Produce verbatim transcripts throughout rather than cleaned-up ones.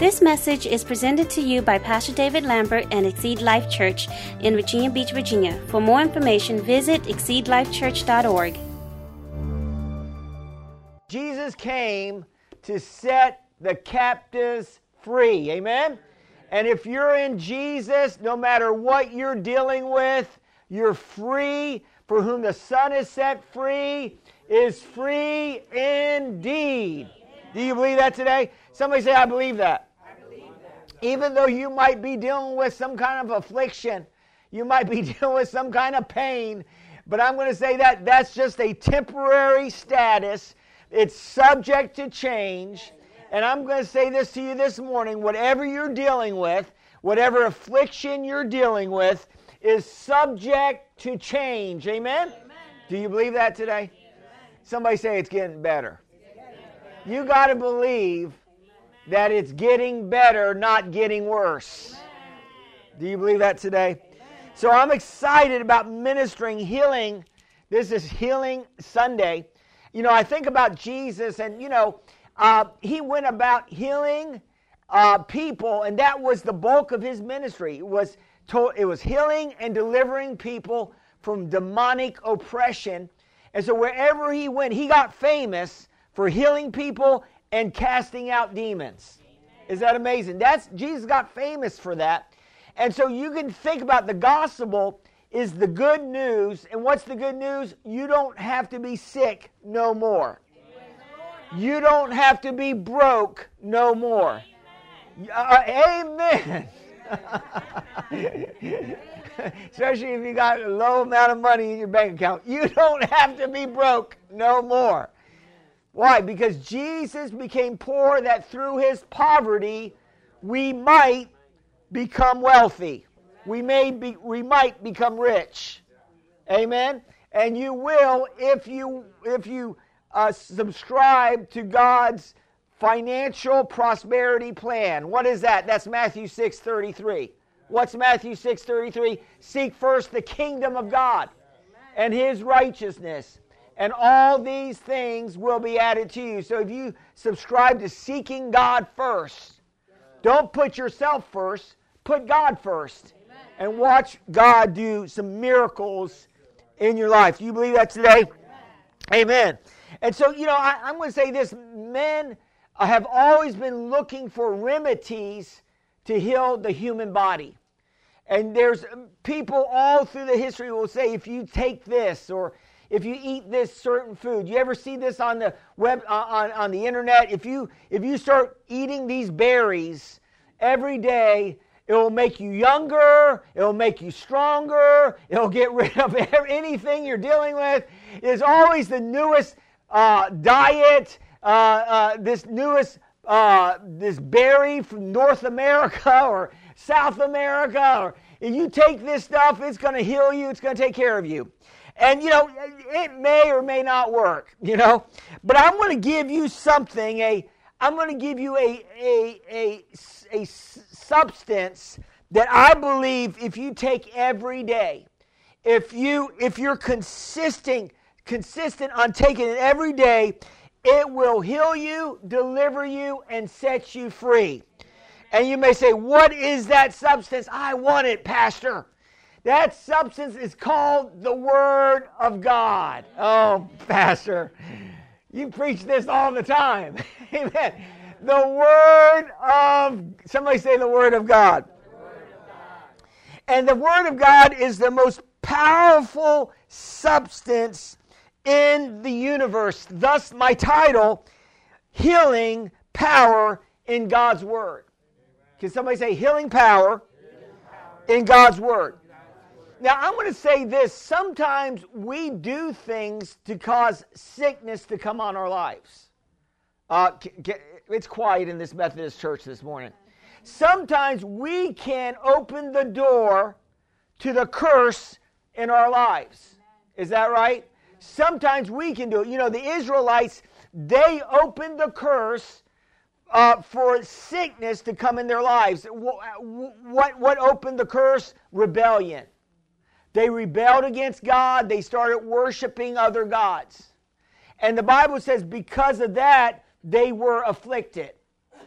This message is presented to you by Pastor David Lambert and Exceed Life Church in Virginia Beach, Virginia. For more information, visit exceed life church dot org. Jesus came to set the captives free. Amen? And if you're in Jesus, no matter what you're dealing with, you're free. For whom the Son is set free is free indeed. Do you believe that today? Somebody say, I believe that. I believe that. Even though you might be dealing with some kind of affliction, you might be dealing with some kind of pain, but I'm going to say that that's just a temporary status. It's subject to change. And I'm going to say this to you this morning, whatever you're dealing with, whatever affliction you're dealing with, is subject to change. Amen? Amen. Do you believe that today? Amen. Somebody say it's getting better. It's getting better. You got to believe that it's getting better, not getting worse. Amen. Do you believe that today? Amen. So I'm excited about ministering healing. This is Healing Sunday. You know, I think about Jesus, and, you know, uh, he went about healing uh, people, and that was the bulk of his ministry. It was told, it was healing and delivering people from demonic oppression. And so wherever he went, he got famous for healing people and casting out demons. Is that amazing? That's Jesus got famous for that. And so you can think about the gospel is the good news. And what's the good news? You don't have to be sick no more. You don't have to be broke no more. Uh, amen. Especially if you got a low amount of money in your bank account. You don't have to be broke no more. Why? Because Jesus became poor that through his poverty we might become wealthy. We may be, we might become rich. Amen? And you will if you if you uh, subscribe to God's financial prosperity plan. What is that? That's Matthew six thirty-three. What's Matthew six thirty-three? Seek first the kingdom of God and his righteousness, and all these things will be added to you. So if you subscribe to seeking God first, don't put yourself first, put God first, and watch God do some miracles in your life. Do you believe that today? Amen. And so, you know, I, I'm going to say this. Men have always been looking for remedies to heal the human body. And there's people all through the history who will say, if you take this, or if you eat this certain food. You ever see this on the web, uh, on, on the internet? If you, if you start eating these berries every day, it will make you younger, it will make you stronger, it will get rid of anything you're dealing with. It's always the newest uh, diet, uh, uh, this newest uh, this berry from North America or South America. Or if you take this stuff, it's going to heal you, it's going to take care of you. And, you know, it may or may not work, you know. But I'm going to give you something, a I'm going to give you a, a, a, a substance that I believe if you take every day, if, you, if you're consistent, consistent on taking it every day, it will heal you, deliver you, and set you free. And you may say, what is that substance? I want it, Pastor. That substance is called the Word of God. Oh, Pastor, you preach this all the time. Amen. The Word of, somebody say the Word of God. The Word of God. And the Word of God is the most powerful substance in the universe. Thus, my title, Healing Power in God's Word. Can somebody say healing power in God's Word? Now, I'm going to say this. Sometimes we do things to cause sickness to come on our lives. Uh, it's quiet in this Methodist church this morning. Sometimes we can open the door to the curse in our lives. Is that right? Sometimes we can do it. You know, the Israelites, they opened the curse uh, for sickness to come in their lives. What, what opened the curse? Rebellion. They rebelled against God. They started worshiping other gods. And the Bible says because of that, they were afflicted.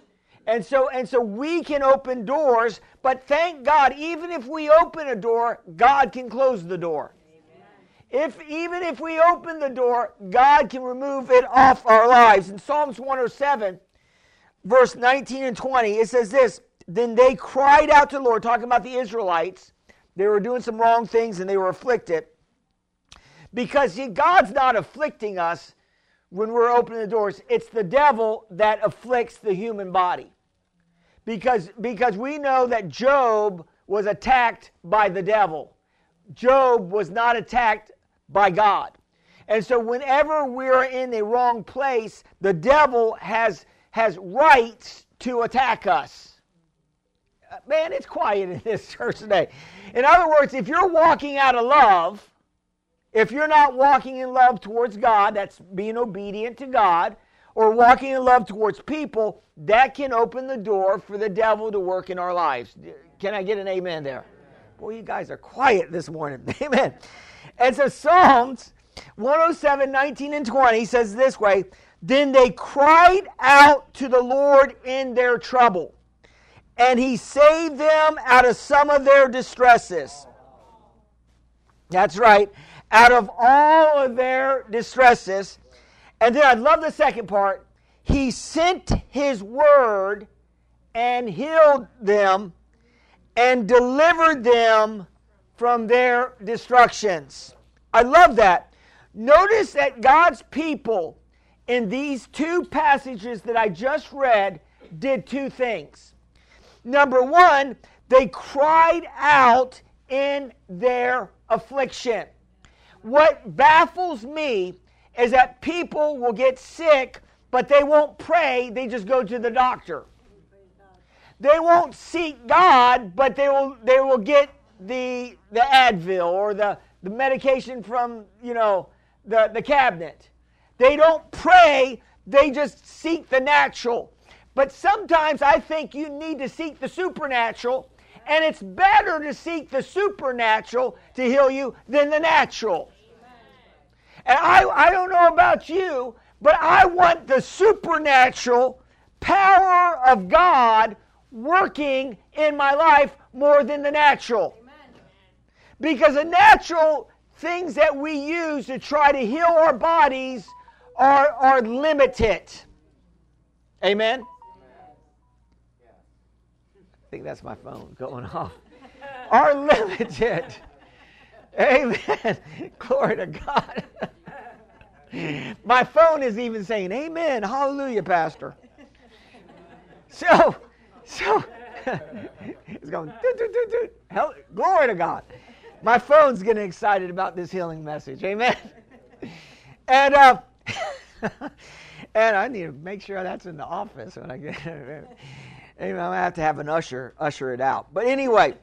And so, and so we can open doors, but thank God, even if we open a door, God can close the door. If even if we open the door, God can remove it off our lives. In Psalms one oh seven, verse nineteen and twenty, it says this, then they cried out to the Lord, talking about the Israelites. They were doing some wrong things and they were afflicted. Because see, God's not afflicting us when we're opening the doors. It's the devil that afflicts the human body. Because, because we know that Job was attacked by the devil. Job was not attacked by God. And so whenever we're in the wrong place, the devil has, has rights to attack us. Man, it's quiet in this church today. In other words, if you're walking out of love, if you're not walking in love towards God, that's being obedient to God, or walking in love towards people, that can open the door for the devil to work in our lives. Can I get an amen there? Boy, you guys are quiet this morning. Amen. And so Psalms one oh seven, nineteen and twenty says this way, then they cried out to the Lord in their trouble, and he saved them out of some of their distresses. That's right. Out of all of their distresses. And then I love the second part. He sent his word and healed them and delivered them from their destructions. I love that. Notice that God's people in these two passages that I just read did two things. Number one, they cried out in their affliction. What baffles me is that people will get sick, but they won't pray, they just go to the doctor. They won't seek God, but they will they will get the the Advil or the, the medication from, you know, the, the cabinet. They don't pray, they just seek the natural. But sometimes I think you need to seek the supernatural, and it's better to seek the supernatural to heal you than the natural. And I, I don't know about you, but I want the supernatural power of God working in my life more than the natural. Because the natural things that we use to try to heal our bodies are, are limited. Amen? I think that's my phone going off. Are limited. Amen. Glory to God. My phone is even saying, amen, hallelujah, Pastor. So, so, it's going, doot, doot, doot, doot. Hell, glory to God. My phone's getting excited about this healing message. Amen. And, uh, and I need to make sure that's in the office when I get Amen. I'm going to have to have an usher, usher it out. But anyway,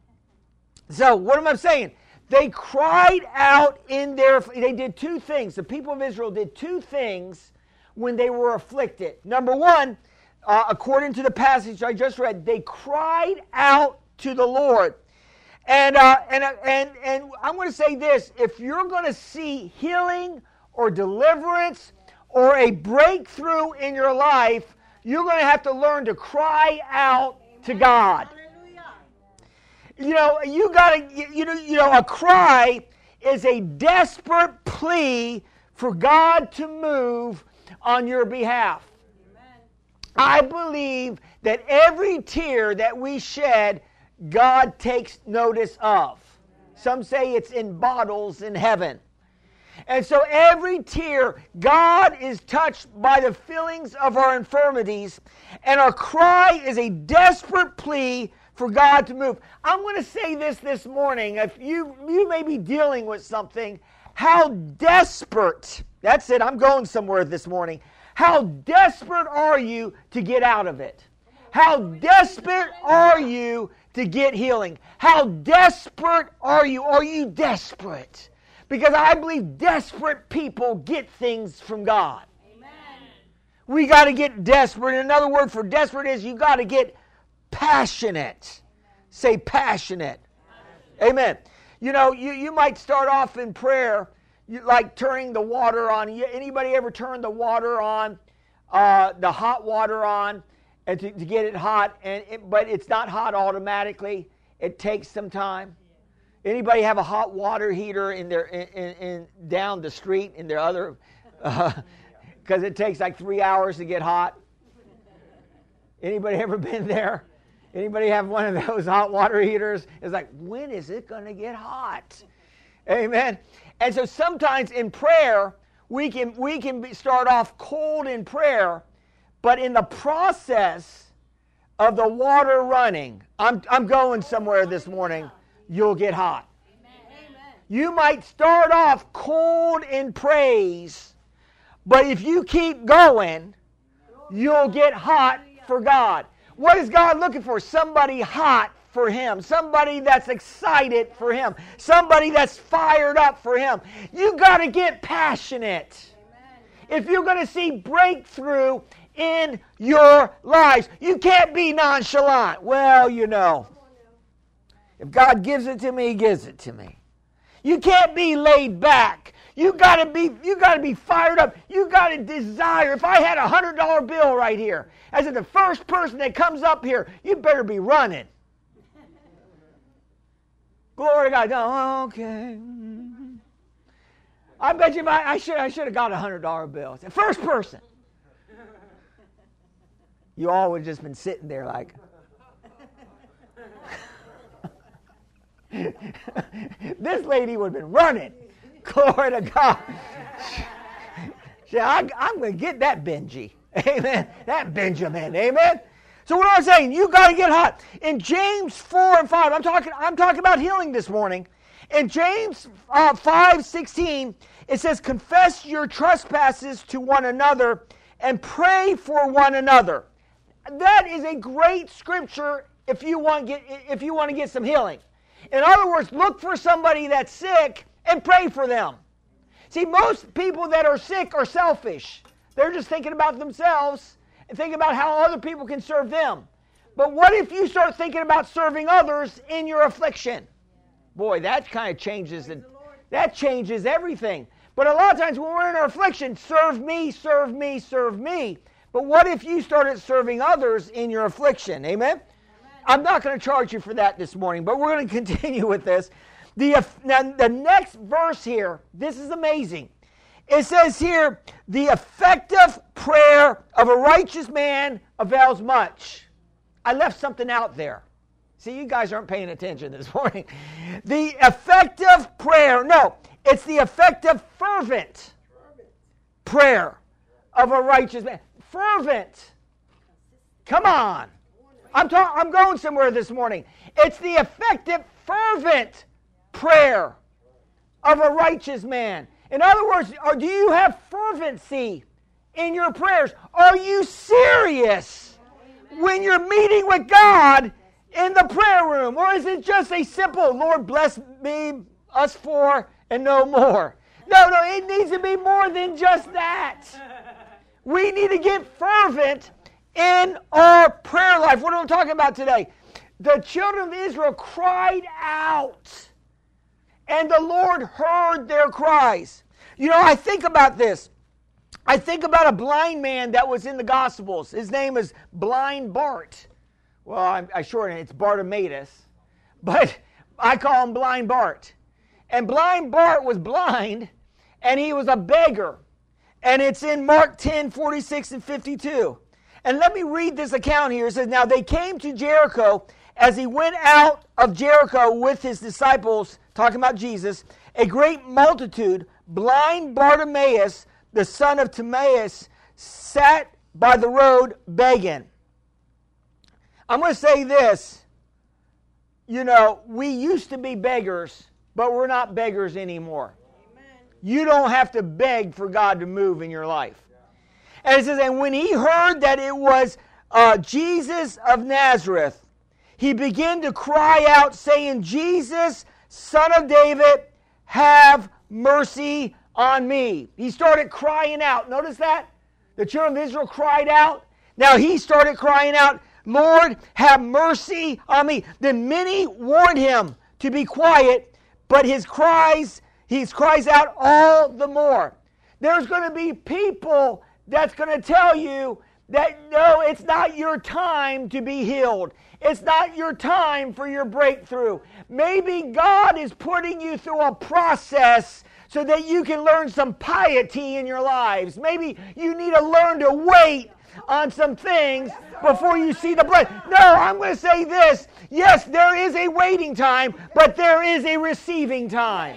so what am I saying? They cried out in their, they did two things. The people of Israel did two things when they were afflicted. Number one, uh, according to the passage I just read, they cried out to the Lord. And, uh, and, and, and I'm going to say this, if you're going to see healing or deliverance or a breakthrough in your life, you're going to have to learn to cry out to God. You know, you got to, you know, you know, a cry is a desperate plea for God to move on your behalf. Amen. I believe that every tear that we shed, God takes notice of. Some say it's in bottles in heaven. And so every tear, God is touched by the feelings of our infirmities, and our cry is a desperate plea for God to move. I'm going to say this this morning. If you, you may be dealing with something, how desperate, that's it, I'm going somewhere this morning. How desperate are you to get out of it? How desperate are you to get healing? How desperate are you? Are you desperate? Because I believe desperate people get things from God. Amen. We got to get desperate. Another word for desperate is you got to get passionate. Say passionate. Amen. You know, you, you might start off in prayer, you, like turning the water on. Anybody ever turn the water on, uh, the hot water on, and to, to get it hot, and it, but it's not hot automatically. It takes some time. Anybody have a hot water heater in their in, in, in down the street in their other, because uh, it takes like three hours to get hot? Anybody ever been there? Anybody have one of those hot water heaters? It's like, when is it going to get hot? Amen. And so sometimes in prayer, we can we can be, start off cold in prayer, but in the process of the water running, I'm I'm going somewhere this morning, you'll get hot. Amen. You might start off cold in praise, but if you keep going, you'll get hot for God. What is God looking for? Somebody hot for Him. Somebody that's excited for Him. Somebody that's fired up for Him. You got to get passionate. Amen. If you're going to see breakthrough in your lives, you can't be nonchalant. Well, you know, if God gives it to me, He gives it to me. You can't be laid back. You gotta be, you gotta be fired up. You gotta desire. If I had a hundred dollar bill right here, as in the first person that comes up here, you better be running. Glory to God. Oh, okay. I bet you I, I should I should have got a hundred dollar bill. The first person. You all would have just been sitting there like. This lady would have been running. Glory to God. Yeah, I, I'm going to get that Benji. Amen. That Benjamin. Amen. So what am I saying? You got to get hot. In James four and five, I'm talking I'm talking about healing this morning. In James uh, five sixteen, it says, confess your trespasses to one another and pray for one another. That is a great scripture if you want get if you want to get some healing. In other words, look for somebody that's sick and pray for them. See, most people that are sick are selfish. They're just thinking about themselves and thinking about how other people can serve them. But what if you start thinking about serving others in your affliction? Boy, that kind of changes it. That changes everything. But a lot of times when we're in our affliction, serve me, serve me, serve me. But what if you started serving others in your affliction? Amen? I'm not going to charge you for that this morning, but we're going to continue with this. The, now, the next verse here, this is amazing. It says here, the effective prayer of a righteous man avails much. I left something out there. See, you guys aren't paying attention this morning. The effective prayer, no, it's the effective fervent prayer of a righteous man. Fervent. Come on. I'm, ta- I'm going somewhere this morning. It's the effective fervent prayer of a righteous man. In other words, are, do you have fervency in your prayers? Are you serious when you're meeting with God in the prayer room? Or is it just a simple, Lord bless me, us four, and no more? No, no, it needs to be more than just that. We need to get fervent in our prayer life. What am I talking about today? The children of Israel cried out, and the Lord heard their cries. You know, I think about this. I think about a blind man that was in the Gospels. His name is Blind Bart. Well, I, I shorten it. It's Bartimaeus. But I call him Blind Bart. And Blind Bart was blind, and he was a beggar. And it's in Mark ten, forty-six and fifty-two. And let me read this account here. It says, now they came to Jericho. As he went out of Jericho with his disciples, talking about Jesus, a great multitude, blind Bartimaeus, the son of Timaeus, sat by the road begging. I'm going to say this. You know, we used to be beggars, but we're not beggars anymore. Amen. You don't have to beg for God to move in your life. And it says, and when he heard that it was uh, Jesus of Nazareth, he began to cry out, saying, Jesus, Son of David, have mercy on me. He started crying out. Notice that? The children of Israel cried out. Now he started crying out, Lord, have mercy on me. Then many warned him to be quiet, but his cries, he cries out all the more. There's going to be people that's going to tell you that no, it's not your time to be healed. It's not your time for your breakthrough. Maybe God is putting you through a process so that you can learn some piety in your lives. Maybe you need to learn to wait on some things before you see the blessing. No, I'm going to say this. Yes, there is a waiting time, but there is a receiving time.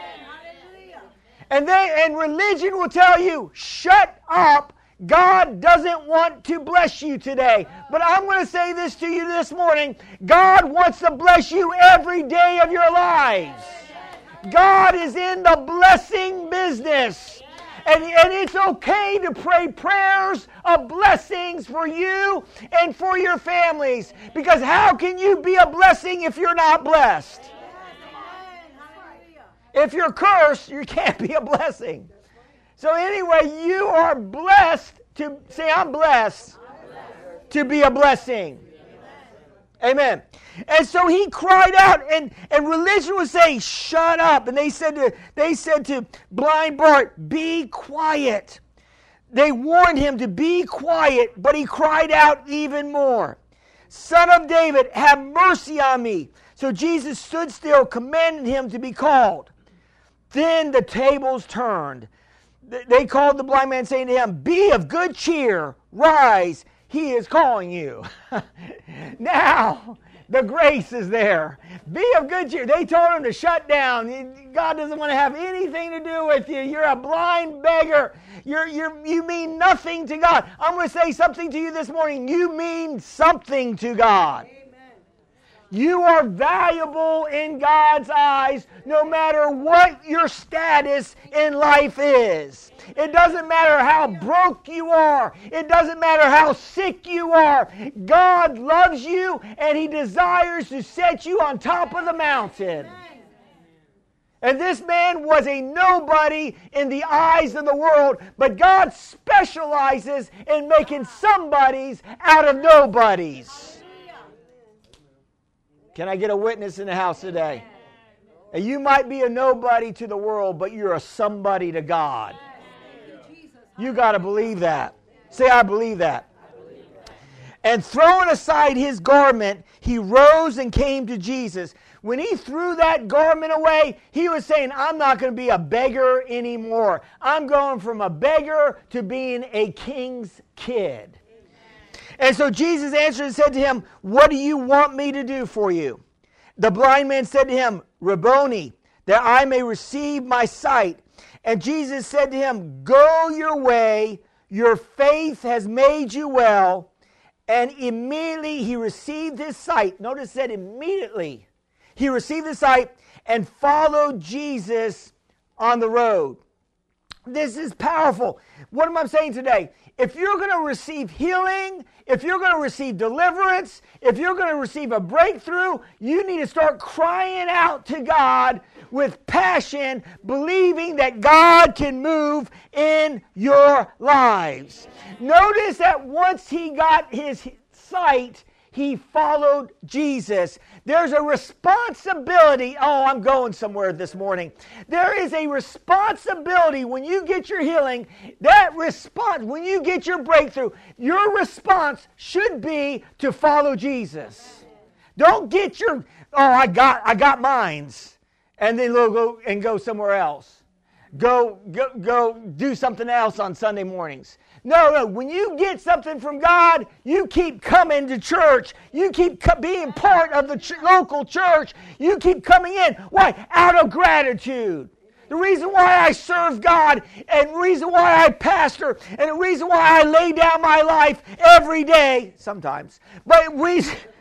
And they and religion will tell you, shut up. God doesn't want to bless you today. But I'm going to say this to you this morning. God wants to bless you every day of your lives. God is in the blessing business. And, and it's okay to pray prayers of blessings for you and for your families. Because how can you be a blessing if you're not blessed? If you're cursed, you can't be a blessing. So anyway, you are blessed to, say, I'm blessed, I'm blessed. to be a blessing. Amen. And so he cried out, and, and religion was saying, shut up. And they said to they said to blind Bart, be quiet. They warned him to be quiet, but he cried out even more. Son of David, have mercy on me. So Jesus stood still, commanded him to be called. Then the tables turned. They called the blind man, saying to him, be of good cheer, rise, he is calling you. Now, the grace is there. Be of good cheer. They told him to shut down. God doesn't want to have anything to do with you. You're a blind beggar. You're, you're, you mean nothing to God. I'm going to say something to you this morning. You mean something to God. You are valuable in God's eyes no matter what your status in life is. It doesn't matter how broke you are. It doesn't matter how sick you are. God loves you and He desires to set you on top of the mountain. And this man was a nobody in the eyes of the world, but God specializes in making somebodies out of nobodies. Can I get a witness in the house today? And you might be a nobody to the world, but you're a somebody to God. You got to believe that. Say, I believe that. And throwing aside his garment, he rose and came to Jesus. When he threw that garment away, he was saying, I'm not going to be a beggar anymore. I'm going from a beggar to being a king's kid. And so Jesus answered and said to him, what do you want me to do for you? The blind man said to him, Rabboni, that I may receive my sight. And Jesus said to him, go your way, your faith has made you well. And immediately he received his sight. Notice that immediately he received his sight and followed Jesus on the road. This is powerful. What am I saying today? If you're going to receive healing, if you're going to receive deliverance, if you're going to receive a breakthrough, you need to start crying out to God with passion, believing that God can move in your lives. Notice that once he got his sight, he followed Jesus. There's a responsibility. Oh, I'm going somewhere this morning. There is a responsibility when you get your healing. That response, when you get your breakthrough, your response should be to follow Jesus. Don't get your, oh, I got, I got mines, and then go and go somewhere else. Go, go, go do something else on Sunday mornings. No, no. When you get something from God, you keep coming to church. You keep co- being part of the ch- local church. You keep coming in. Why? Out of gratitude. The reason why I serve God, and the reason why I pastor, and the reason why I lay down my life every day, sometimes, but we...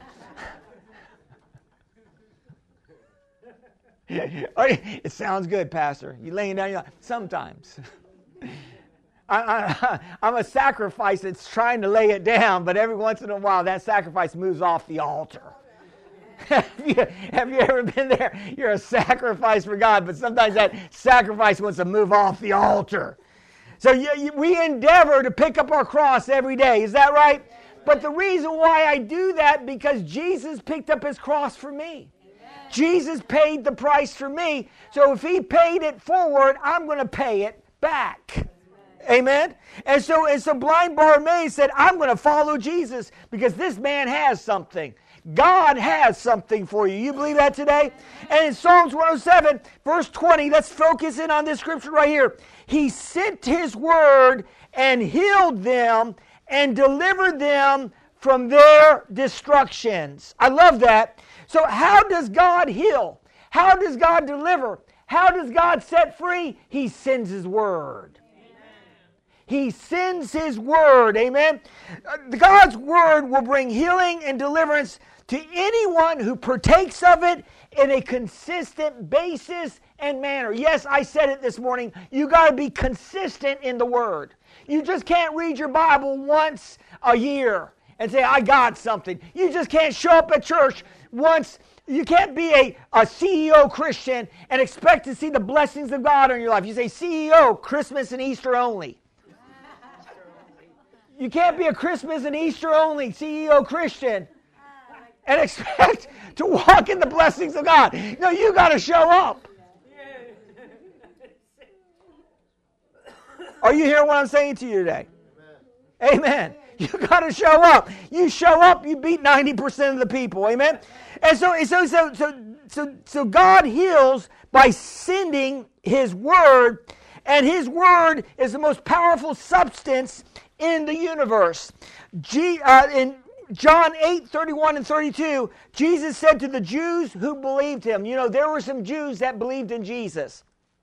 It sounds good, Pastor. You laying down your life. Sometimes. I, I, I'm a sacrifice that's trying to lay it down, but every once in a while that sacrifice moves off the altar. have, you, have you ever been there? You're a sacrifice for God, but sometimes that sacrifice wants to move off the altar. So you, you, we endeavor to pick up our cross every day. Is that right? But the reason why I do that, because Jesus picked up his cross for me. Jesus paid the price for me. So if he paid it forward, I'm going to pay it back. Amen? And so, and so blind Bartimaeus said, I'm going to follow Jesus because this man has something. God has something for you. You believe that today? And in Psalms one oh seven, verse twenty, let's focus in on this scripture right here. He sent his word and healed them and delivered them from their destructions. I love that. So how does God heal? How does God deliver? How does God set free? He sends his word. He sends his word. Amen. God's word will bring healing and deliverance to anyone who partakes of it in a consistent basis and manner. Yes, I said it this morning. You got to be consistent in the word. You just can't read your Bible once a year and say, I got something. You just can't show up at church once. You can't be a, a C E O Christian and expect to see the blessings of God in your life. You say C E O, Christmas and Easter only. You can't be a Christmas and Easter only C E O Christian and expect to walk in the blessings of God. No, you got to show up. Are you hearing what I'm saying to you today? Amen. Amen. You got to show up. You show up, you beat ninety percent of the people. Amen. And so, so, so, so, so, so God heals by sending his word, and his word is the most powerful substance in the universe. G, uh, in John eight, thirty-one and thirty-two, Jesus said to the Jews who believed him, you know, there were some Jews that believed in Jesus.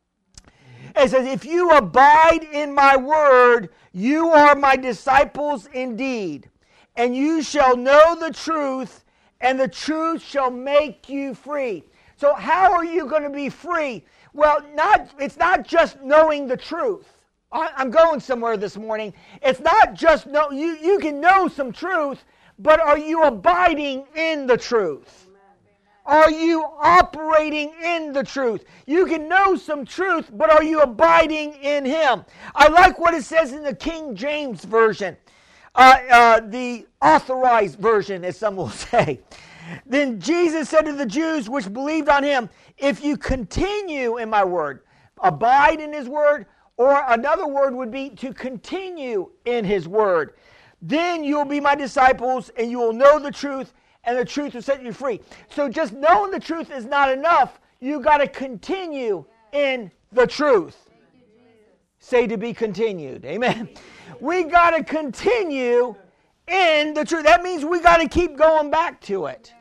It says, if you abide in my word, you are my disciples indeed, and you shall know the truth, and the truth shall make you free. So how are you going to be free? Well, not it's not just knowing the truth. I'm going somewhere this morning. It's not just know, you, you can know some truth, but are you abiding in the truth? Are you operating in the truth? You can know some truth, but are you abiding in him? I like what it says in the King James Version, uh, uh, the authorized version, as some will say. Then Jesus said to the Jews which believed on him, if you continue in my word, abide in his word, or another word would be to continue in his word, then you will be my disciples and you will know the truth, and the truth will set you free. So just knowing the truth is not enough. You got to continue in the truth. Say to be continued. Amen. We got to continue in the truth. That means we got to keep going back to it.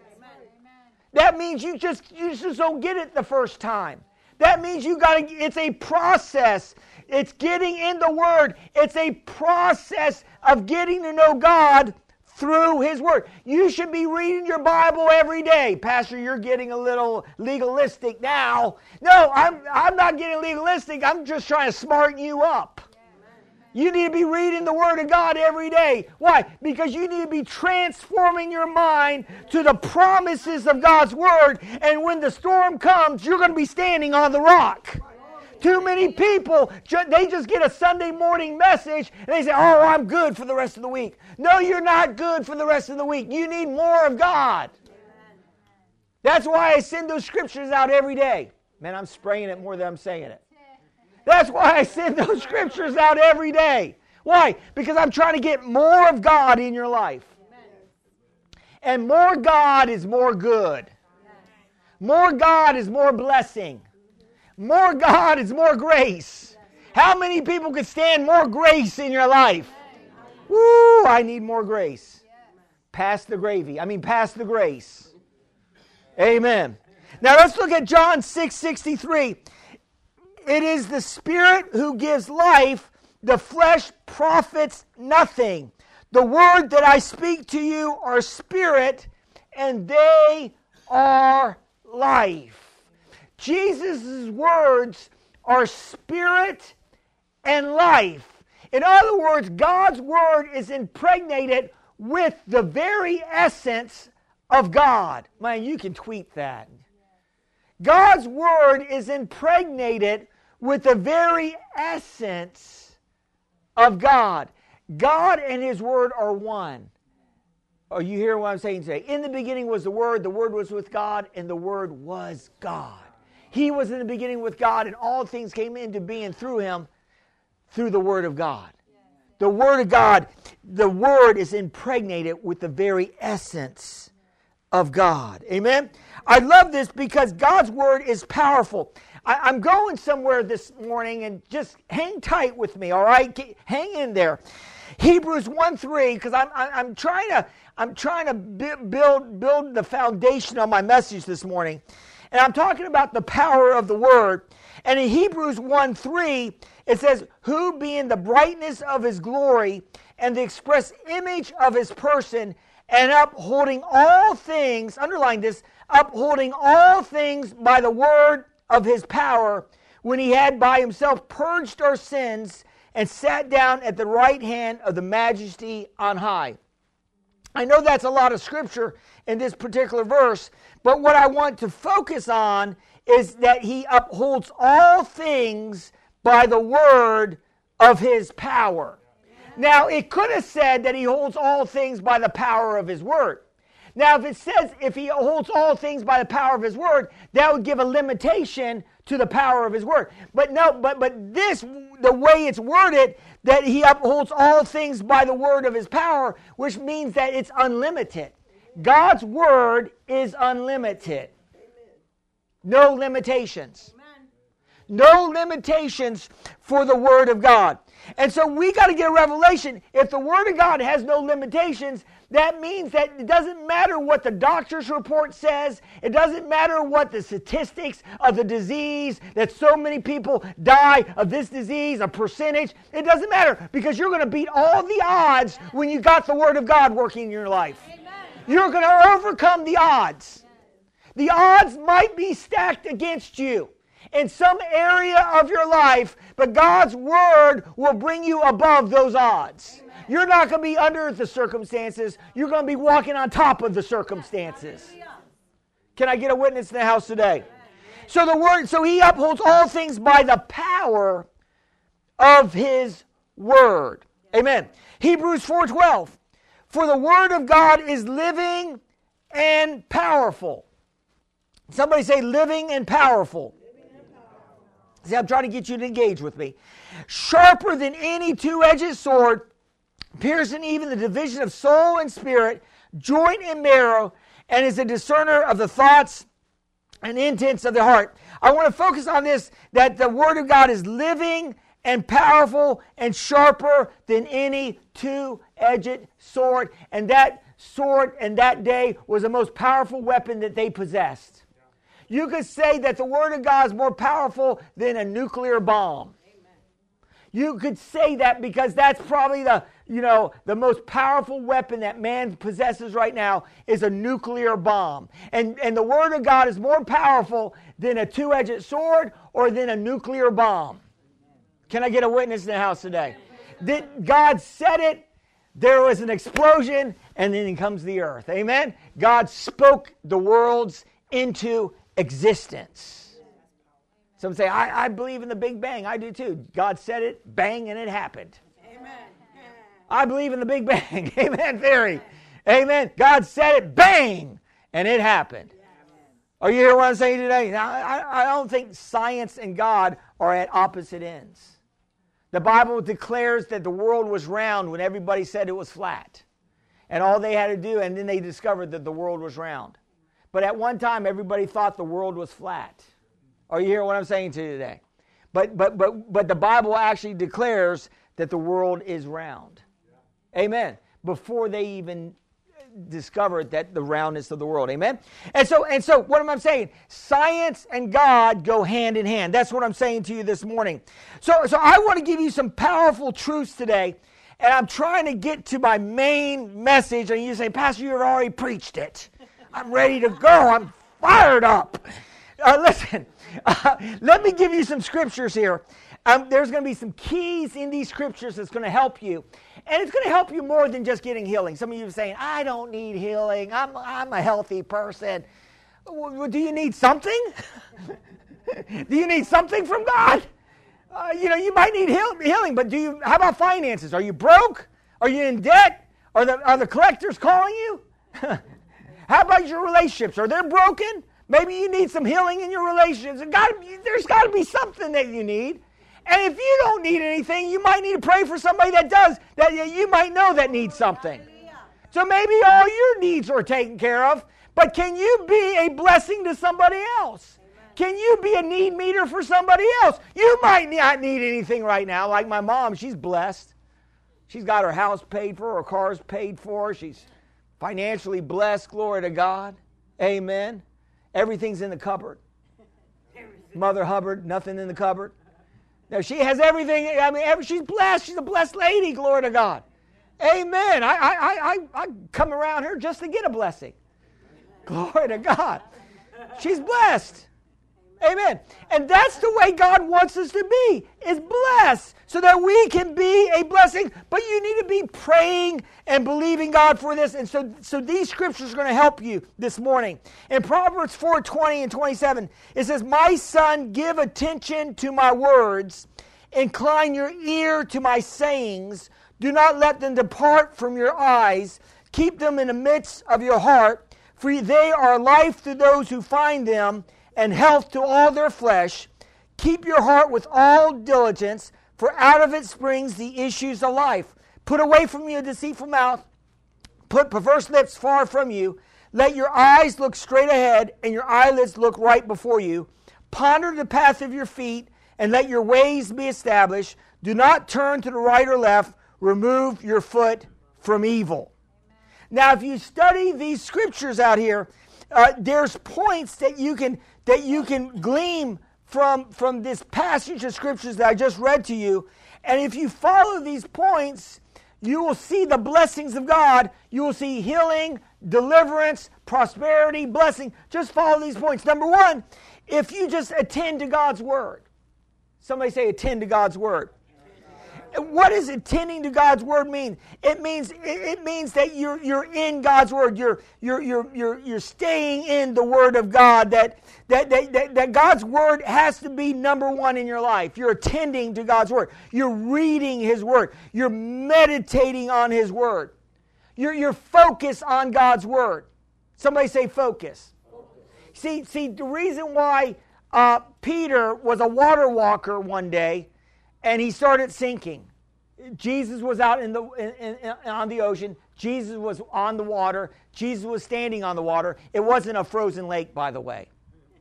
That means you just you just don't get it the first time. That means you got to, it's a process. It's getting in the Word. It's a process of getting to know God through his word. You should be reading your Bible every day. Pastor, you're getting a little legalistic now. No, I'm I'm not getting legalistic. I'm just trying to smarten you up. You need to be reading the Word of God every day. Why? Because you need to be transforming your mind to the promises of God's Word. And when the storm comes, you're going to be standing on the rock. Too many people, they just get a Sunday morning message and they say, oh, I'm good for the rest of the week. No, you're not good for the rest of the week. You need more of God. That's why I send those scriptures out every day. Man, I'm spraying it more than I'm saying it. That's why I send those scriptures out every day. Why? Because I'm trying to get more of God in your life. And more God is more good. More God is more blessing. More God is more grace. How many people could stand more grace in your life? Woo, I need more grace. Pass the gravy. I mean, pass the grace. Amen. Now let's look at John six sixty-three. It is the Spirit who gives life. The flesh profits nothing. The word that I speak to you are spirit, and they are life. Jesus' words are spirit and life. In other words, God's word is impregnated with the very essence of God. Man, you can tweet that. God's word is impregnated with the very essence of God. God and his word are one. Are you hearing what I'm saying today? In the beginning was the Word, the Word was with God, and the Word was God. He was in the beginning with God, and all things came into being through him. through the Word of God. The Word of God, the Word is impregnated with the very essence of God. Amen? I love this because God's Word is powerful. I, I'm going somewhere this morning, and just hang tight with me, all right? Get, hang in there. Hebrews one three, because I'm, I'm trying to I'm trying to build build the foundation of my message this morning. And I'm talking about the power of the Word. And in Hebrews one three, it says, who being the brightness of his glory and the express image of his person, and upholding all things, underline this, upholding all things by the word of his power, when he had by himself purged our sins and sat down at the right hand of the majesty on high. I know that's a lot of scripture in this particular verse, but what I want to focus on is that he upholds all things by the word of his power. Now, it could have said that he holds all things by the power of his word. Now, if it says if he holds all things by the power of his word, that would give a limitation to the power of his word. But no, but but this, the way it's worded, that he upholds all things by the word of his power, which means that it's unlimited. God's word is unlimited. No limitations. No limitations for the Word of God. And so we got to get a revelation. If the Word of God has no limitations, that means that it doesn't matter what the doctor's report says. It doesn't matter what the statistics of the disease, that so many people die of this disease, a percentage. It doesn't matter, because you're going to beat all the odds when you got the Word of God working in your life. You're going to overcome the odds. The odds might be stacked against you in some area of your life, but God's Word will bring you above those odds. Amen. You're not going to be under the circumstances. You're going to be walking on top of the circumstances. Can I get a witness in the house today? Amen. So the Word, so he upholds all things by the power of his Word. Amen. Hebrews four twelve. For the Word of God is living and powerful. Somebody say living and powerful. See, I'm trying to get you to engage with me. Sharper than any two-edged sword, piercing even the division of soul and spirit, joint and marrow, and is a discerner of the thoughts and intents of the heart. I want to focus on this, that the Word of God is living and powerful and sharper than any two-edged sword. And that sword in that day was the most powerful weapon that they possessed. You could say that the Word of God is more powerful than a nuclear bomb. Amen. You could say that because that's probably the, you know, the most powerful weapon that man possesses right now is a nuclear bomb. And, and the Word of God is more powerful than a two-edged sword or than a nuclear bomb. Can I get a witness in the house today? That God said it, there was an explosion, and then comes the earth. Amen? God spoke the worlds into existence. Some say, I, I believe in the Big Bang. I do too. God said it, bang, and it happened. Amen. I believe in the Big Bang. Amen, theory. Amen. God said it, bang, and it happened. Are you hearing what I'm saying today? Now, I, I don't think science and God are at opposite ends. The Bible declares that the world was round when everybody said it was flat. And all they had to do, and then they discovered that the world was round. But at one time, everybody thought the world was flat. Are you hearing what I'm saying to you today? But but but but the Bible actually declares that the world is round. Yeah. Amen. Before they even discovered that the roundness of the world. Amen. And so and so, what am I saying? Science and God go hand in hand. That's what I'm saying to you this morning. So so I want to give you some powerful truths today. And I'm trying to get to my main message. And you say, Pastor, you've already preached it. I'm ready to go. I'm fired up. Uh, listen, uh, let me give you some scriptures here. Um, there's going to be some keys in these scriptures that's going to help you. And it's going to help you more than just getting healing. Some of you are saying, I don't need healing. I'm, I'm a healthy person. Well, do you need something? Do you need something from God? Uh, you know, you might need heal- healing, but do you? How about finances? Are you broke? Are you in debt? Are the, are the collectors calling you? How about your relationships? Are they broken? Maybe you need some healing in your relationships. There's got to be something that you need. And if you don't need anything, you might need to pray for somebody that does, that you might know that needs something. So maybe all your needs are taken care of, but can you be a blessing to somebody else? Can you be a need meter for somebody else? You might not need anything right now, like my mom. She's blessed. She's got her house paid for, her car's paid for. She's financially blessed, glory to God. Amen. Everything's in the cupboard. Mother Hubbard, nothing in the cupboard. Now, she has everything. I mean, every, she's blessed. She's a blessed lady, glory to God. Amen. I, I, I, I come around her just to get a blessing. Glory to God. She's blessed. Amen. And that's the way God wants us to be, is blessed, so that we can be a blessing. But you need to be praying and believing God for this. And so, so these scriptures are going to help you this morning. In Proverbs four twenty and twenty-seven, it says, "My son, give attention to my words. Incline your ear to my sayings. Do not let them depart from your eyes. Keep them in the midst of your heart, for they are life to those who find them, and health to all their flesh. Keep your heart with all diligence, for out of it springs the issues of life. Put away from you a deceitful mouth. Put perverse lips far from you. Let your eyes look straight ahead, and your eyelids look right before you. Ponder the path of your feet, and let your ways be established. Do not turn to the right or left. Remove your foot from evil." Now, if you study these scriptures out here, uh, there's points that you can that you can glean from, from this passage of scriptures that I just read to you. And if you follow these points, you will see the blessings of God. You will see healing, deliverance, prosperity, blessing. Just follow these points. Number one, if you just attend to God's word. Somebody say attend to God's word. What does attending to God's word mean? It means it means that you're you're in God's word. You're you're you're you're you're staying in the word of God. That that that that, that God's word has to be number one in your life. You're attending to God's word. You're reading His word. You're meditating on His word. You're you're focused on God's word. Somebody say focus. focus. See see the reason why uh, Peter was a water walker one day. And he started sinking. Jesus was out in the in, in, on the ocean. Jesus was on the water. Jesus was standing on the water. It wasn't a frozen lake, by the way.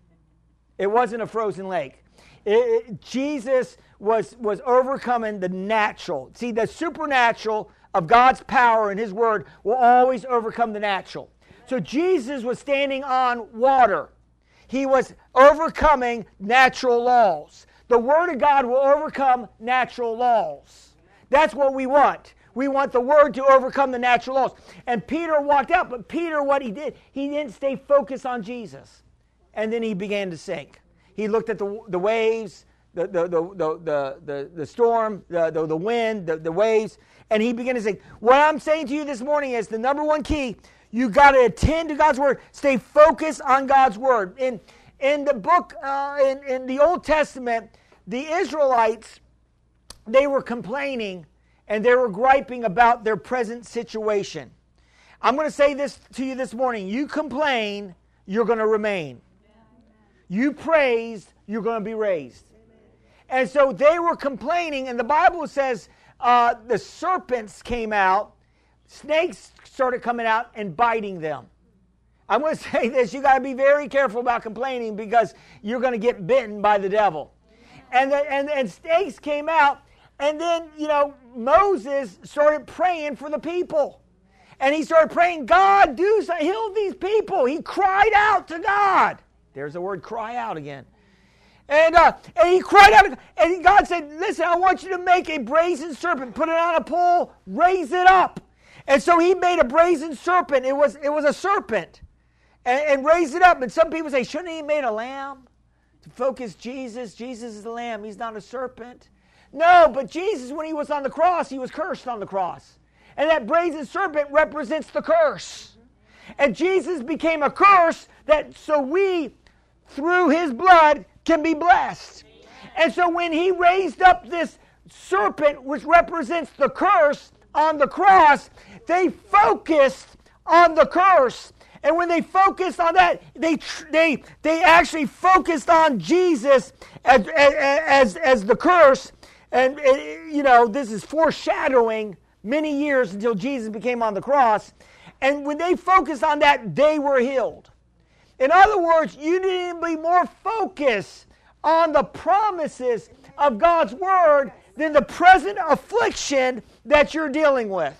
It wasn't a frozen lake. It, it, Jesus was, was overcoming the natural. See, the supernatural of God's power and His word will always overcome the natural. So Jesus was standing on water. He was overcoming natural laws. The Word of God will overcome natural laws. That's what we want. We want the Word to overcome the natural laws. And Peter walked out, but Peter, what he did, he didn't stay focused on Jesus. And then he began to sink. He looked at the, the waves, the, the, the, the, the, the, the storm, the, the, the wind, the, the waves, and he began to sink. What I'm saying to you this morning is the number one key, you got to attend to God's Word. Stay focused on God's Word. In, in the book, uh, in, in the Old Testament, the Israelites, they were complaining and they were griping about their present situation. I'm going to say this to you this morning. You complain, you're going to remain. You praise, you're going to be raised. And so they were complaining, and the Bible says uh, the serpents came out, snakes started coming out and biting them. I'm going to say this, you got to be very careful about complaining because you're going to get bitten by the devil. And, the, and and snakes came out, and then, you know, Moses started praying for the people. And he started praying, God, do something, heal these people. He cried out to God. There's the word cry out again. And, uh, and he cried out, and God said, listen, I want you to make a brazen serpent, put it on a pole, raise it up. And so he made a brazen serpent. It was, it was a serpent. And, and raised it up. And some people say, shouldn't he have made a lamb? To focus Jesus, Jesus is the lamb, he's not a serpent. No, but Jesus, when he was on the cross, he was cursed on the cross. And that brazen serpent represents the curse. And Jesus became a curse that so we, through his blood, can be blessed. And so when he raised up this serpent, which represents the curse on the cross, they focused on the curse. And when they focused on that, they they they actually focused on Jesus as as as the curse. And you know, this is foreshadowing many years until Jesus became on the cross. And when they focused on that, they were healed. In other words, you need to be more focused on the promises of God's word than the present affliction that you're dealing with.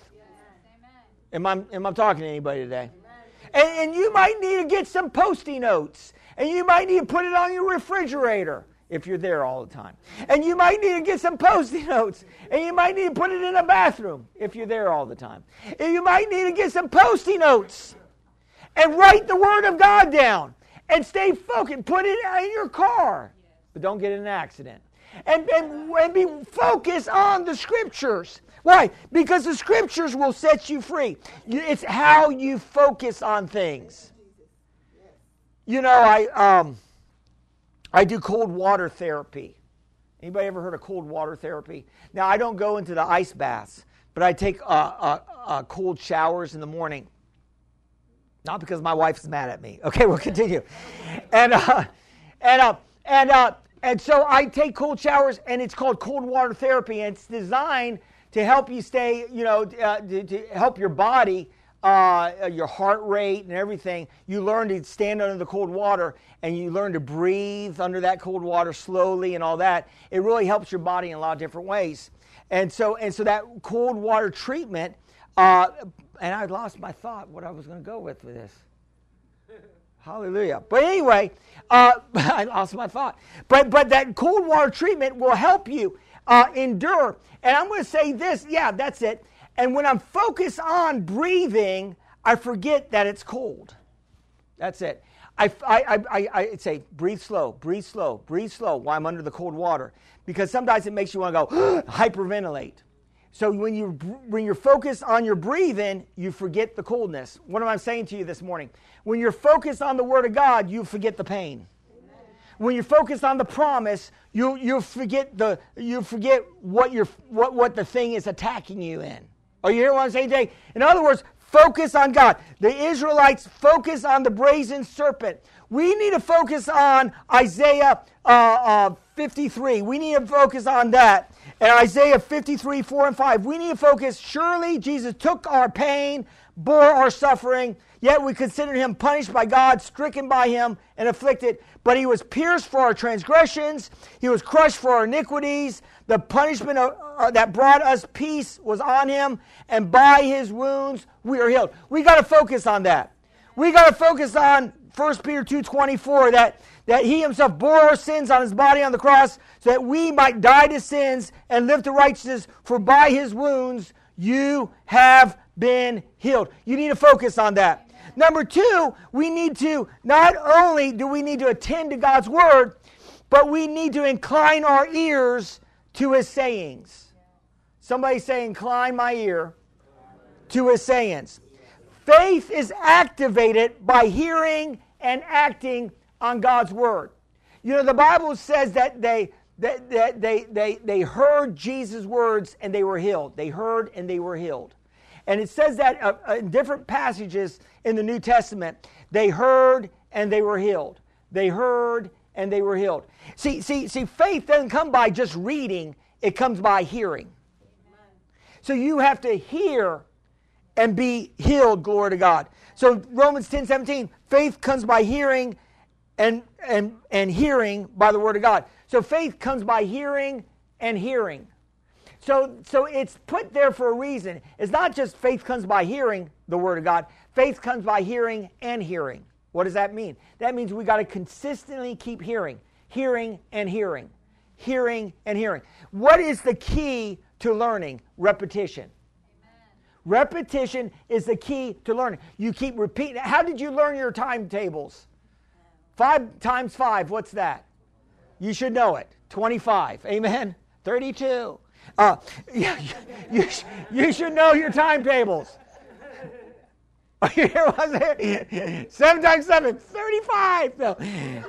Am I, am I talking to anybody today? And, and you might need to get some Post-it notes. And you might need to put it on your refrigerator if you're there all the time. And you might need to get some Post-it notes. And you might need to put it in a bathroom if you're there all the time. And you might need to get some Post-it notes and write the Word of God down. And stay focused. Put it in your car. But don't get in an accident. And, and, and be focused on the Scriptures. Why? Because the Scriptures will set you free. It's how you focus on things. You know, I um, I do cold water therapy. Anybody ever heard of cold water therapy? Now, I don't go into the ice baths, but I take uh, uh, uh, cold showers in the morning. Not because my wife's mad at me. Okay, we'll continue. And uh, and uh, and uh, and so I take cold showers, and it's called cold water therapy, and it's designed to help you stay, you know, uh, to, to help your body, uh, your heart rate and everything. You learn to stand under the cold water, and you learn to breathe under that cold water slowly and all that. It really helps your body in a lot of different ways. And so, and so that cold water treatment, uh, and I lost my thought what I was going to go with for this. Hallelujah. But anyway, uh, I lost my thought. But but that cold water treatment will help you uh, endure. And I'm going to say this. Yeah, that's it. And when I'm focused on breathing, I forget that it's cold. That's it. I, I, I, I say, breathe slow, breathe slow, breathe slow while I'm under the cold water. Because sometimes it makes you want to go hyperventilate. So when, you, when you're focused on your breathing, you forget the coldness. What am I saying to you this morning? When you're focused on the Word of God, you forget the pain. Amen. When you're focused on the promise, you you forget the you forget what you're what, what the thing is attacking you in. Are you hearing what I'm saying today? In other words, focus on God. The Israelites focus on the brazen serpent. We need to focus on Isaiah uh, uh, fifty-three. We need to focus on that. And Isaiah fifty-three, four and five. We need to focus, surely Jesus took our pain, bore our suffering, yet we consider him punished by God, stricken by him, and afflicted. But he was pierced for our transgressions. He was crushed for our iniquities. The punishment of, uh, that brought us peace was on him, and by his wounds we are healed. We got to focus on that. We got to focus on First Peter two twenty-four, that, that he himself bore our sins on his body on the cross, so that we might die to sins and live to righteousness, for by his wounds you have been healed. You need to focus on that. Number two, we need to, not only do we need to attend to God's word, but we need to incline our ears to his sayings. Somebody say, incline my ear to his sayings. Faith is activated by hearing and acting on God's word. You know, the Bible says that they that, that they, they, they heard Jesus' words and they were healed. They heard and they were healed. And it says that uh, in different passages in the New Testament, they heard and they were healed. They heard and they were healed. See, see, see, faith doesn't come by just reading. It comes by hearing. So you have to hear and be healed, glory to God. So Romans ten seventeen, faith comes by hearing and, and, and hearing by the word of God. So faith comes by hearing and hearing. So, so it's put there for a reason. It's not just faith comes by hearing the word of God. Faith comes by hearing and hearing. What does that mean? That means we got to consistently keep hearing. Hearing and hearing. Hearing and hearing. What is the key to learning? Repetition. Repetition is the key to learning. You keep repeating. How did you learn your timetables? Five times five, what's that? You should know it. twenty-five. Amen? thirty-two. Uh, you, you, you should know your timetables. Here was it. Seven times seven, thirty-five. No.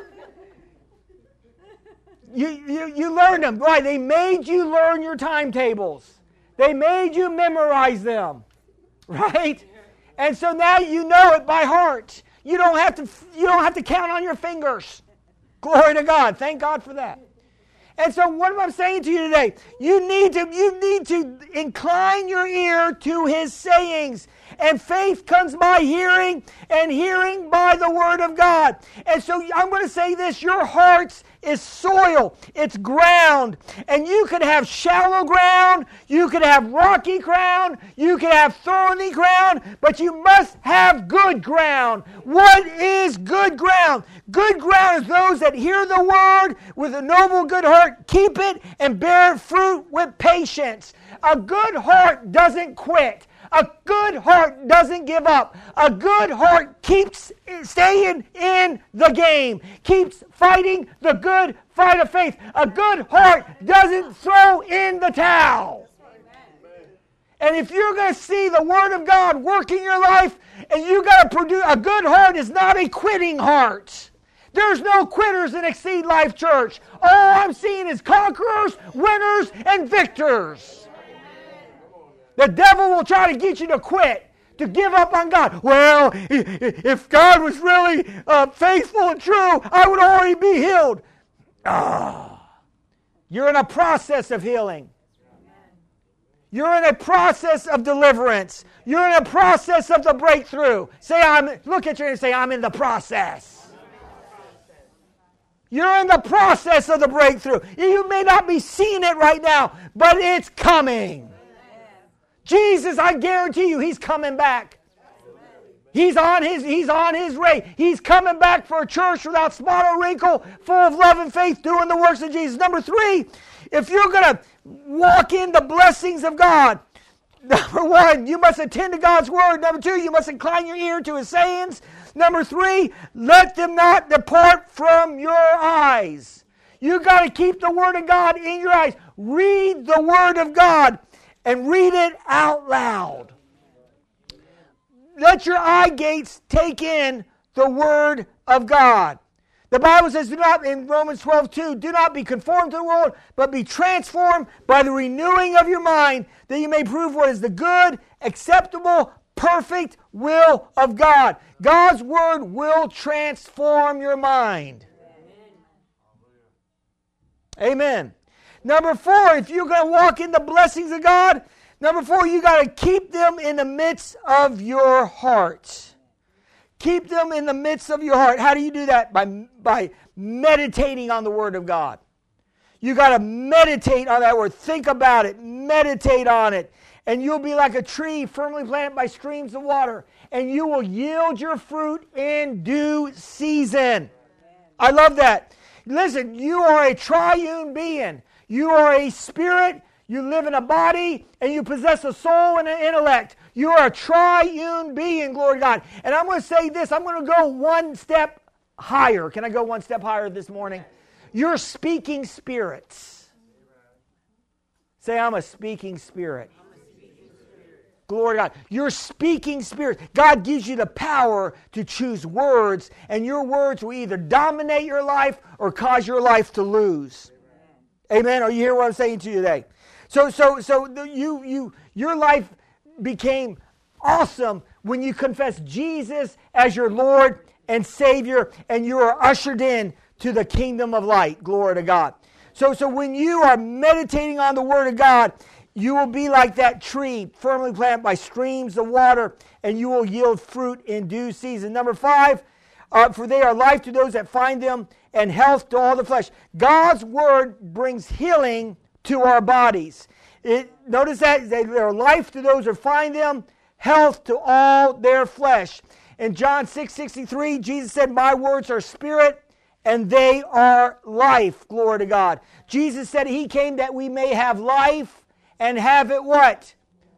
You, you, you learned them. Why? They made you learn your timetables. They made you memorize them, right? And so now you know it by heart. You don't have to, you don't have to count on your fingers. Glory to God. Thank God for that. And so what am I saying to you today? You need to, you need to incline your ear to His sayings. And faith comes by hearing, and hearing by the Word of God. And so I'm going to say this, your heart is soil, it's ground. And you could have shallow ground, you could have rocky ground, you could have thorny ground, but you must have good ground. What is good ground? Good ground is those that hear the Word with a noble good heart, keep it, and bear fruit with patience. A good heart doesn't quit. A good heart doesn't give up. A good heart keeps staying in the game, keeps fighting the good fight of faith. A good heart doesn't throw in the towel. And if you're going to see the Word of God work in your life, and you got to produce, a good heart is not a quitting heart. There's no quitters in Exceed Life Church. All I'm seeing is conquerors, winners, and victors. The devil will try to get you to quit, to give up on God. Well, if God was really uh, faithful and true, I would already be healed. Oh, you're in a process of healing. You're in a process of deliverance. You're in a process of the breakthrough. Say, I'm. Look at you and say, I'm in the process. You're in the process of the breakthrough. You may not be seeing it right now, but it's coming. Jesus, I guarantee you, He's coming back. He's on his, he's on his way. He's coming back for a church without spot or wrinkle, full of love and faith, doing the works of Jesus. Number three, if you're going to walk in the blessings of God, number one, you must attend to God's Word. Number two, you must incline your ear to His sayings. Number three, let them not depart from your eyes. You got to keep the Word of God in your eyes. Read the Word of God. And read it out loud. Let your eye gates take in the Word of God. The Bible says, do not, in Romans twelve two, do not be conformed to the world, but be transformed by the renewing of your mind, that you may prove what is the good, acceptable, perfect will of God. God's Word will transform your mind. Amen. Amen. Number four, if you're going to walk in the blessings of God, number four, you got to keep them in the midst of your heart. Keep them in the midst of your heart. How do you do that? By, by meditating on the Word of God. You got to meditate on that Word. Think about it. Meditate on it. And you'll be like a tree firmly planted by streams of water. And you will yield your fruit in due season. I love that. Listen, you are a triune being. You are a spirit, you live in a body, and you possess a soul and an intellect. You are a triune being, glory to God. And I'm going to say this, I'm going to go one step higher. Can I go one step higher this morning? You're speaking spirits. Say, I'm a speaking spirit. Glory to God. You're speaking spirit. God gives you the power to choose words, and your words will either dominate your life or cause your life to lose. Amen. Are you hearing what I'm saying to you today? So, so, so the, you, you, your life became awesome when you confessed Jesus as your Lord and Savior, and you are ushered in to the kingdom of light. Glory to God. So, so when you are meditating on the Word of God, you will be like that tree firmly planted by streams of water, and you will yield fruit in due season. Number five, uh, for they are life to those that find them, and health to all the flesh. God's Word brings healing to our bodies. It, notice that they are life to those who find them, health to all their flesh. In John six sixty-three, Jesus said, my words are spirit and they are life. Glory to God. Jesus said He came that we may have life and have it what?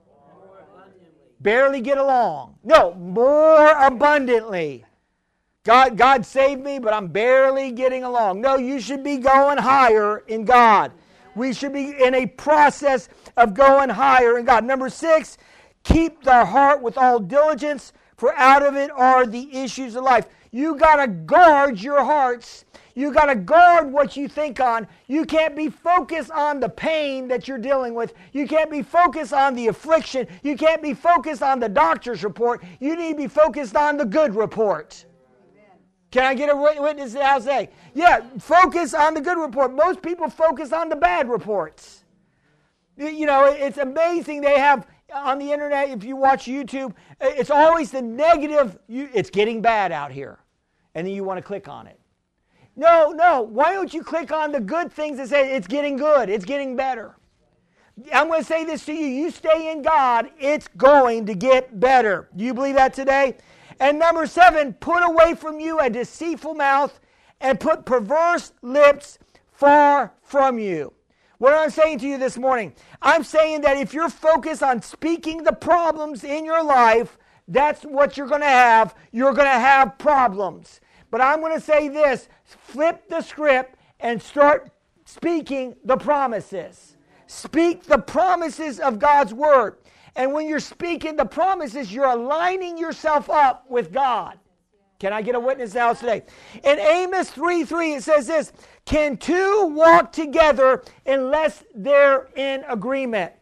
Barely get along. No, more abundantly. God, God saved me, but I'm barely getting along. No, you should be going higher in God. We should be in a process of going higher in God. Number six, keep the heart with all diligence, for out of it are the issues of life. You got to guard your hearts. You got to guard what you think on. You can't be focused on the pain that you're dealing with. You can't be focused on the affliction. You can't be focused on the doctor's report. You need to be focused on the good report. Can I get a witness now say? Yeah, focus on the good report. Most people focus on the bad reports. You know, it's amazing. They have on the internet, if you watch YouTube, it's always the negative. You, it's getting bad out here. And then you want to click on it. No, no. Why don't you click on the good things that say it's getting good, it's getting better? I'm going to say this to you. You stay in God, it's going to get better. Do you believe that today? And number seven, put away from you a deceitful mouth and put perverse lips far from you. What am I saying to you this morning? I'm saying that if you're focused on speaking the problems in your life, that's what you're going to have. You're going to have problems. But I'm going to say this, flip the script and start speaking the promises. Speak the promises of God's word. And when you're speaking the promises, you're aligning yourself up with God. Can I get a witness now today? In Amos three three, it says this, can two walk together unless they're in agreement?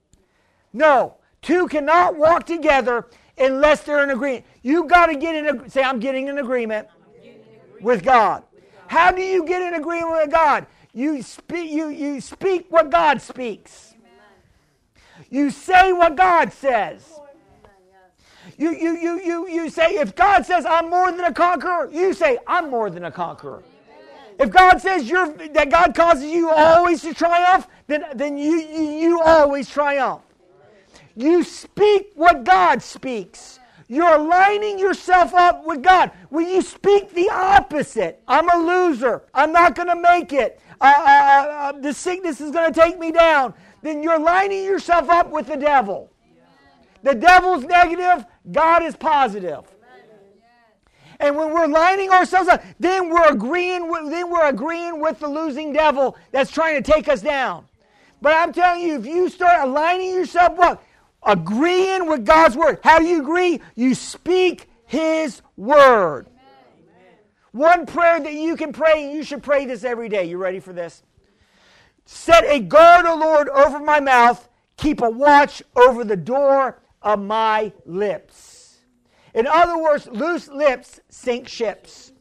No, two cannot walk together unless they're in agreement. You got to get in, say, I'm getting in agreement with God. How do you get in agreement with God? You speak, you, you speak what God speaks. You say what God says. You, you, you, you, you say, if God says I'm more than a conqueror, you say I'm more than a conqueror. If God says you're, that God causes you always to triumph, then, then you, you, you always triumph. You speak what God speaks. You're aligning yourself up with God. When you speak the opposite, I'm a loser, I'm not going to make it, uh, uh, uh, the sickness is going to take me down, then you're lining yourself up with the devil. The devil's negative, God is positive. And when we're lining ourselves up, then we're agreeing with, then we're agreeing with the losing devil that's trying to take us down. But I'm telling you, if you start aligning yourself up, agreeing with God's word. How do you agree? You speak His word. Amen. One prayer that you can pray, and you should pray this every day. You ready for this? Set a guard, O Lord, over my mouth. Keep a watch over the door of my lips. In other words, loose lips sink ships.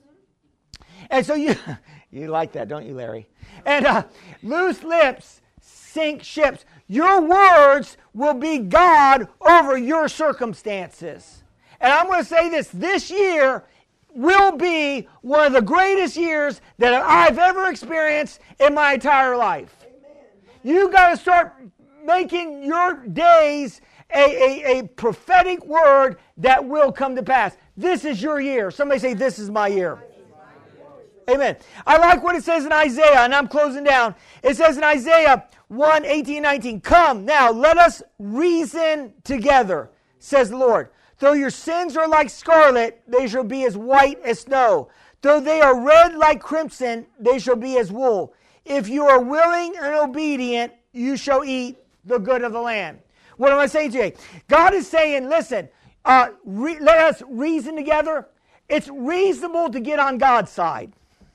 And so you, you like that, don't you, Larry? And uh, loose lips sink ships. Your words will be God over your circumstances. And I'm going to say this, this year will be one of the greatest years that I've ever experienced in my entire life. You got to start making your days a, a, a prophetic word that will come to pass. This is your year. Somebody say, this is my year. Amen. I like what it says in Isaiah, and I'm closing down. It says in Isaiah one, eighteen, nineteen, come now, let us reason together, says the Lord. Though your sins are like scarlet, they shall be as white as snow. Though they are red like crimson, they shall be as wool. If you are willing and obedient, you shall eat the good of the land. What am I saying to you? God is saying, listen, uh, re- let us reason together. It's reasonable to get on God's side.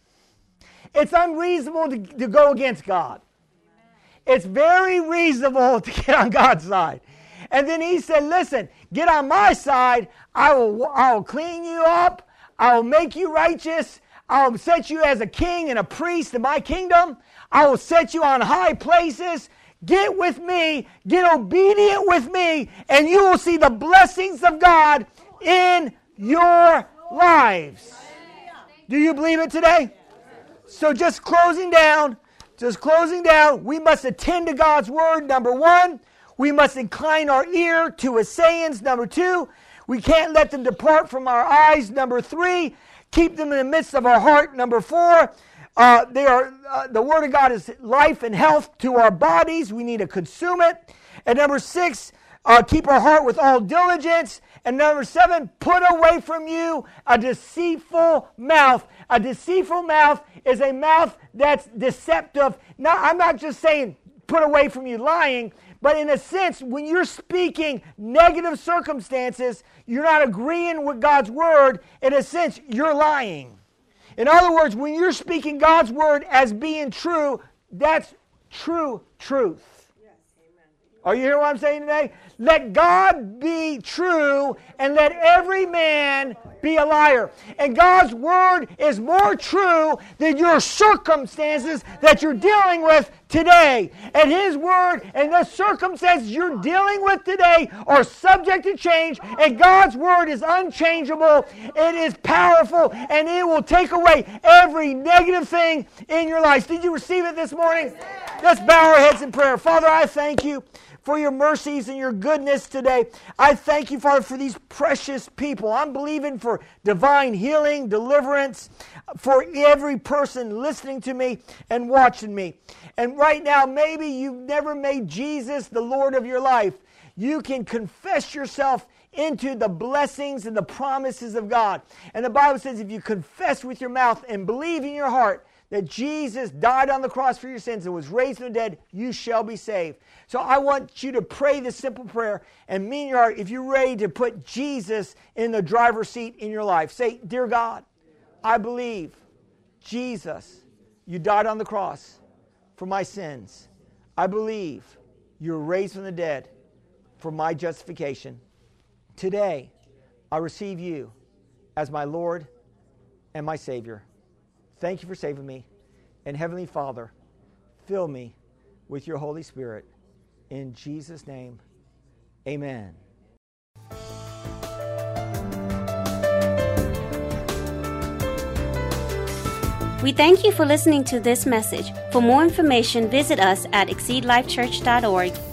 It's unreasonable to, to go against God. It's very reasonable to get on God's side. And then he said, listen, get on my side. I will, I will clean you up. I will make you righteous. I will set you as a king and a priest in my kingdom. I will set you on high places. Get with me. Get obedient with me. And you will see the blessings of God in your lives. Do you believe it today? So just closing down. Just closing down, we must attend to God's word, number one. We must incline our ear to His sayings, number two. We can't let them depart from our eyes, number three. Keep them in the midst of our heart, number four. Uh, they are uh, the word of God is life and health to our bodies. We need to consume it. And number six, uh, keep our heart with all diligence. And number seven, put away from you a deceitful mouth. A deceitful mouth is a mouth that's deceptive. Now, I'm not just saying put away from you lying, but in a sense, when you're speaking negative circumstances, you're not agreeing with God's word. In a sense, you're lying. In other words, when you're speaking God's word as being true, that's true truth. Are you hearing what I'm saying today? Let God be true and let every man be a liar. And God's word is more true than your circumstances that you're dealing with today. And His word and the circumstances you're dealing with today are subject to change. And God's word is unchangeable. It is powerful and it will take away every negative thing in your life. Did you receive it this morning? Let's bow our heads in prayer. Father, I thank you for your mercies and your goodness today. I thank you, Father, for these precious people. I'm believing for divine healing, deliverance, for every person listening to me and watching me. And right now, maybe you've never made Jesus the Lord of your life. You can confess yourself into the blessings and the promises of God. And the Bible says if you confess with your mouth and believe in your heart that Jesus died on the cross for your sins and was raised from the dead, you shall be saved. So I want you to pray this simple prayer and mean your heart if you're ready to put Jesus in the driver's seat in your life. Say, Dear God, I believe, Jesus, you died on the cross for my sins. I believe you were raised from the dead for my justification. Today, I receive you as my Lord and my Savior. Thank you for saving me. And Heavenly Father, fill me with your Holy Spirit. In Jesus' name, amen. We thank you for listening to this message. For more information, visit us at exceed life church dot org.